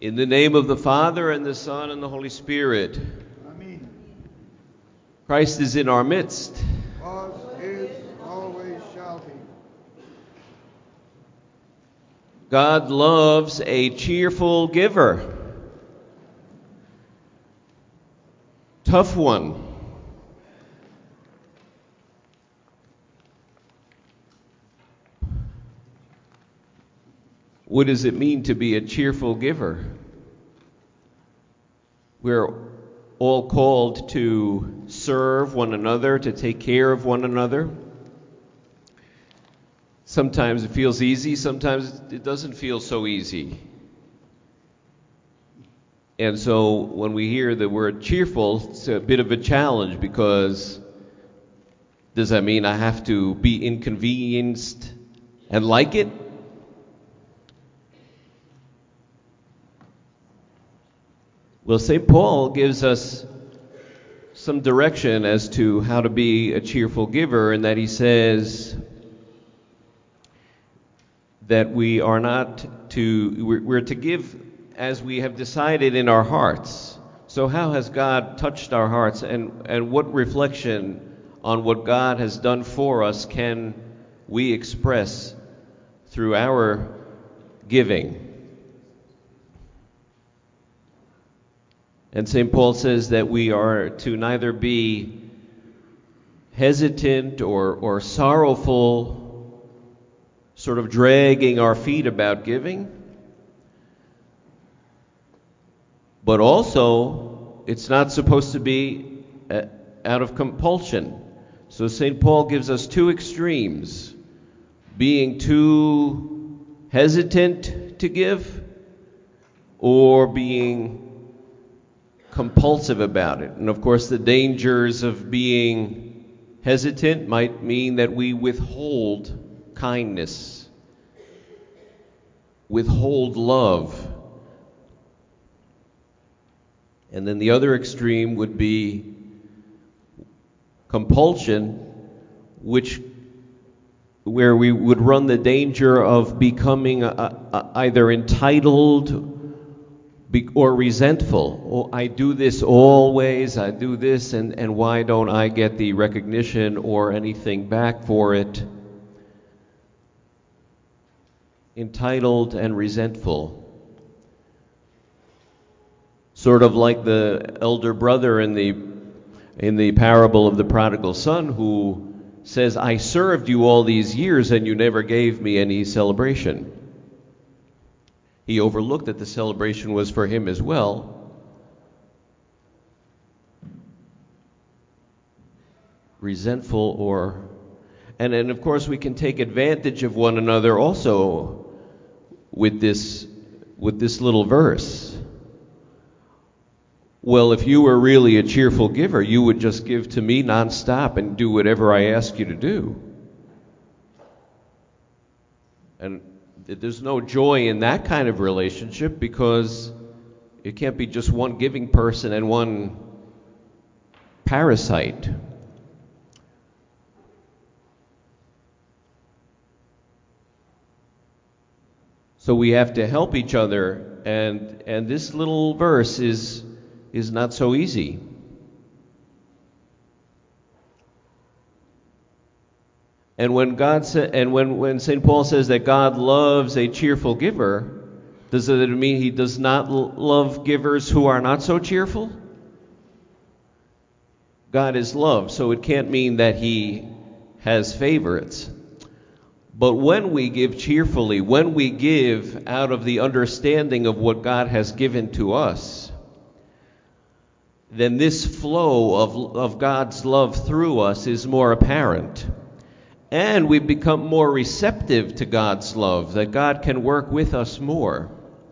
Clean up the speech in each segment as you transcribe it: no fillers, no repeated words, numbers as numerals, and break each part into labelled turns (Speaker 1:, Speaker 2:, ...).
Speaker 1: In the name of the Father, and the Son, and the Holy Spirit.
Speaker 2: Amen.
Speaker 1: Christ is in our midst.
Speaker 2: Was, is, always shall be.
Speaker 1: God loves a cheerful giver. Tough one. What does it mean to be a cheerful giver? We're all called to serve one another, to take care of one another. Sometimes it feels easy, sometimes it doesn't feel so easy. And so when we hear the word cheerful, it's a bit of a challenge, because does that mean I have to be inconvenienced and like it? Well, St. Paul gives us some direction as to how to be a cheerful giver, in that he says that we're to give as we have decided in our hearts. So how has God touched our hearts, and what reflection on what God has done for us can we express through our giving? And St. Paul says that we are to neither be hesitant or sorrowful, sort of dragging our feet about giving, but also it's not supposed to be out of compulsion. So St. Paul gives us two extremes: being too hesitant to give, or being compulsive about it. And of course, the dangers of being hesitant might mean that we withhold kindness, withhold love. And then the other extreme would be compulsion, where we would run the danger of becoming either entitled or resentful. Oh, I do this always, I do this, and why don't I get the recognition or anything back for it? Entitled and resentful. Sort of like the elder brother in the parable of the prodigal son, who says, I served you all these years and you never gave me any celebration. He overlooked that the celebration was for him as well. Resentful and of course we can take advantage of one another also with this little verse. Well, if you were really a cheerful giver, you would just give to me nonstop and do whatever I ask you to do. And there's no joy in that kind of relationship, because it can't be just one giving person and one parasite. So we have to help each other, and this little verse is not so easy. And when when St. Paul says that God loves a cheerful giver, does it mean he does not love givers who are not so cheerful? God is love, so it can't mean that he has favorites. But when we give cheerfully, when we give out of the understanding of what God has given to us, then this flow of God's love through us is more apparent. And we become more receptive to God's love, that God can work with us more.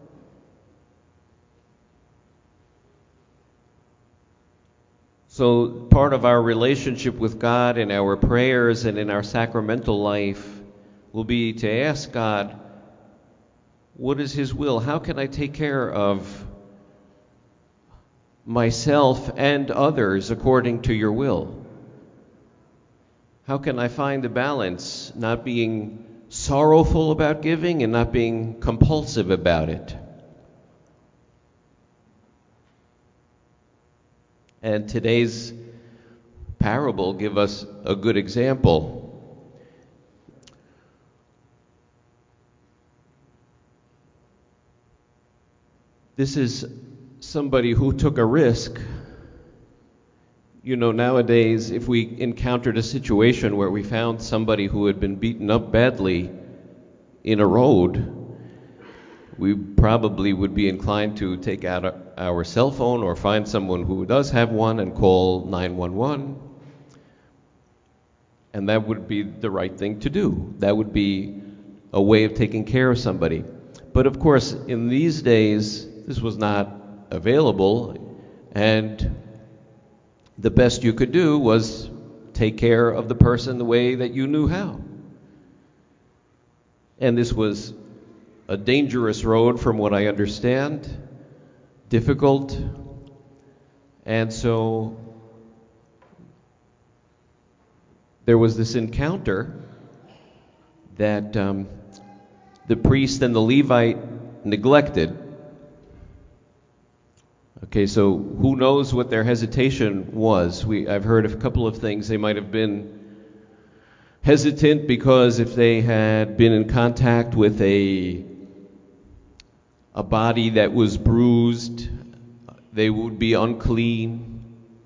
Speaker 1: So part of our relationship with God in our prayers and in our sacramental life will be to ask God, what is His will? How can I take care of myself and others according to your will? How can I find the balance, not being sorrowful about giving and not being compulsive about it? And today's parable give us a good example. This is somebody who took a risk. You know, nowadays, if we encountered a situation where we found somebody who had been beaten up badly in a road, we probably would be inclined to take out our cell phone or find someone who does have one and call 911. And that would be the right thing to do. That would be a way of taking care of somebody. But of course, in these days, this was not available, and the best you could do was take care of the person the way that you knew how. And this was a dangerous road from what I understand, difficult, and so there was this encounter that the priest and the Levite neglected. Okay, so who knows what their hesitation was? I've heard of a couple of things. They might have been hesitant because if they had been in contact with a body that was bruised, they would be unclean.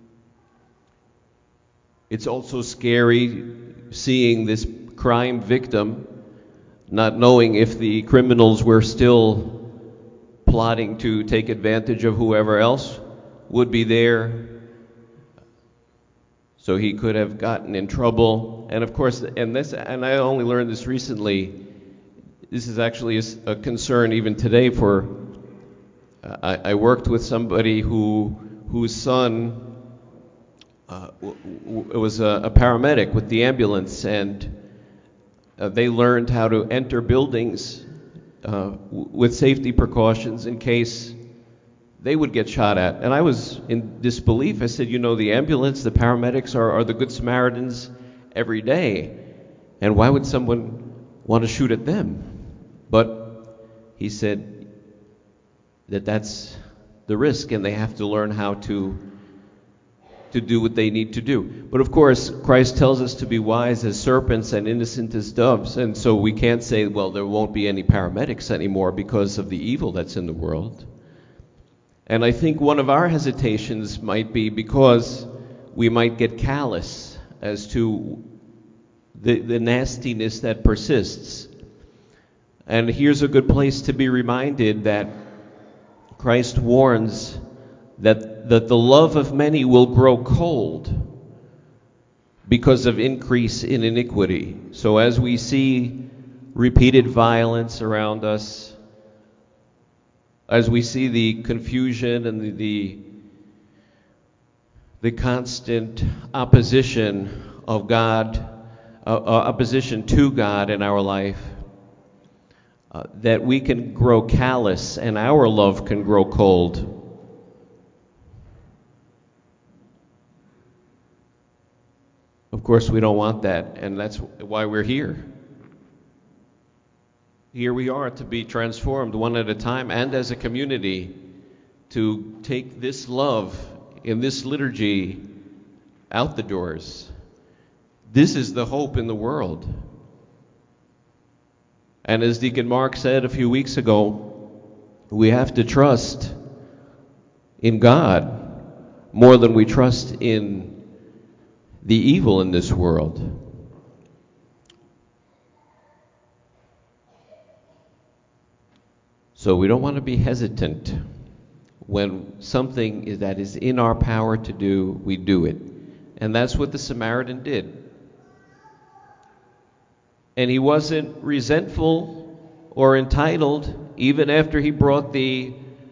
Speaker 1: It's also scary seeing this crime victim, not knowing if the criminals were still plotting to take advantage of whoever else would be there. So he could have gotten in trouble. And of course, and I only learned this recently, this is actually a concern even today for, I worked with somebody whose son was a paramedic with the ambulance, and they learned how to enter buildings with safety precautions in case they would get shot at. And I was in disbelief. I said, you know, the ambulance, the paramedics are the good Samaritans every day. And why would someone want to shoot at them? But he said that that's the risk, and they have to learn how to do what they need to do. But of course, Christ tells us to be wise as serpents and innocent as doves. And so we can't say, well, there won't be any paramedics anymore because of the evil that's in the world. And I think one of our hesitations might be because we might get callous as to the nastiness that persists. And here's a good place to be reminded that Christ warns that the love of many will grow cold because of increase in iniquity. So as we see repeated violence around us, as we see the confusion and the constant opposition of God, opposition to God in our life, that we can grow callous and our love can grow cold. Of course, we don't want that, and that's why we're here. Here we are to be transformed one at a time and as a community to take this love in this liturgy out the doors. This is the hope in the world. And as Deacon Mark said a few weeks ago, we have to trust in God more than we trust in the evil in this world. So we don't want to be hesitant. When something that is in our power to do, we do it. And that's what the Samaritan did. And he wasn't resentful or entitled, even after he brought the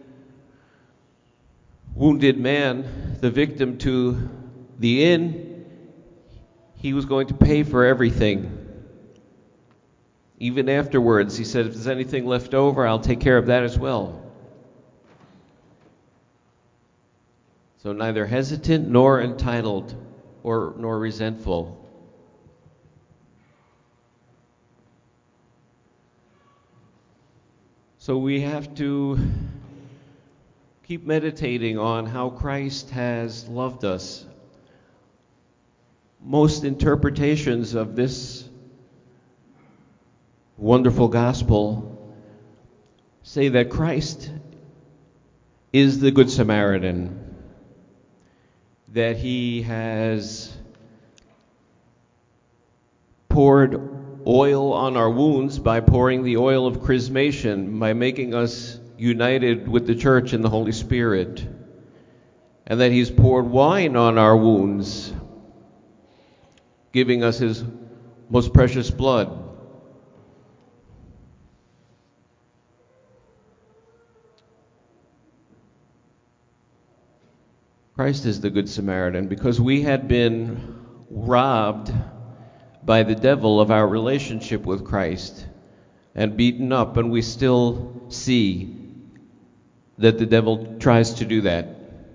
Speaker 1: wounded man, the victim, to the inn. He was going to pay for everything. Even afterwards, he said, if there's anything left over, I'll take care of that as well. So neither hesitant nor entitled nor resentful. So we have to keep meditating on how Christ has loved us. Most interpretations of this wonderful gospel say that Christ is the Good Samaritan, that he has poured oil on our wounds by pouring the oil of chrismation, by making us united with the church in the Holy Spirit, and that he's poured wine on our wounds, giving us his most precious blood. Christ is the Good Samaritan because we had been robbed by the devil of our relationship with Christ and beaten up, and we still see that the devil tries to do that.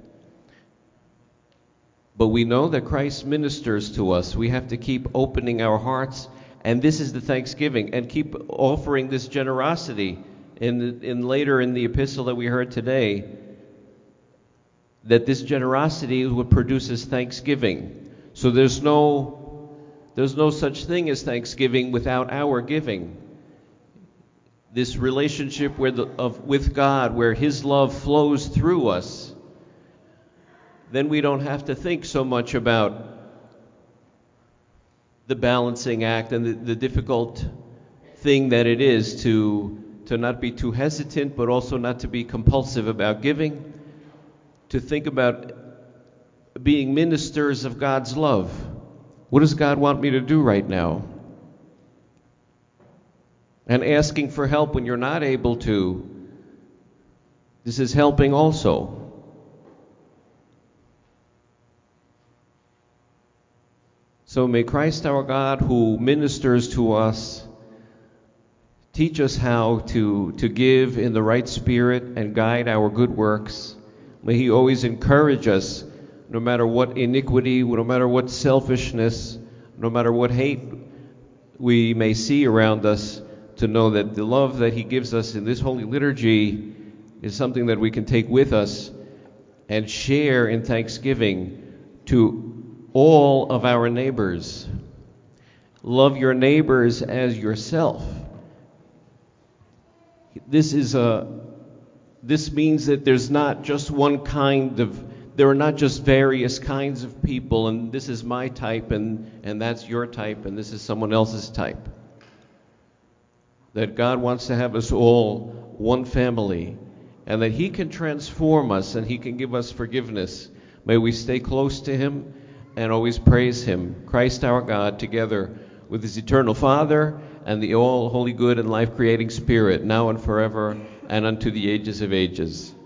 Speaker 1: But we know that Christ ministers to us. We have to keep opening our hearts, and this is the thanksgiving, and keep offering this generosity. Later in the epistle that we heard today, that this generosity is what produces thanksgiving. So there's no such thing as thanksgiving without our giving. This relationship with God, where his love flows through us, then we don't have to think so much about the balancing act and the difficult thing that it is to not be too hesitant, but also not to be compulsive about giving, to think about being ministers of God's love. What does God want me to do right now? And asking for help when you're not able to. This is helping also. So may Christ our God, who ministers to us, teach us how to give in the right spirit and guide our good works. May he always encourage us, no matter what iniquity, no matter what selfishness, no matter what hate we may see around us, to know that the love that he gives us in this holy liturgy is something that we can take with us and share in thanksgiving to all of our neighbors. Love your neighbors as yourself. This means that there's not just there are not just various kinds of people, and this is my type, and that's your type, and this is someone else's type. That God wants to have us all one family, and that he can transform us and he can give us forgiveness. May we stay close to him and always praise him, Christ our God, together with his eternal Father and the all holy, good, and life-creating Spirit, now and forever, and unto the ages of ages.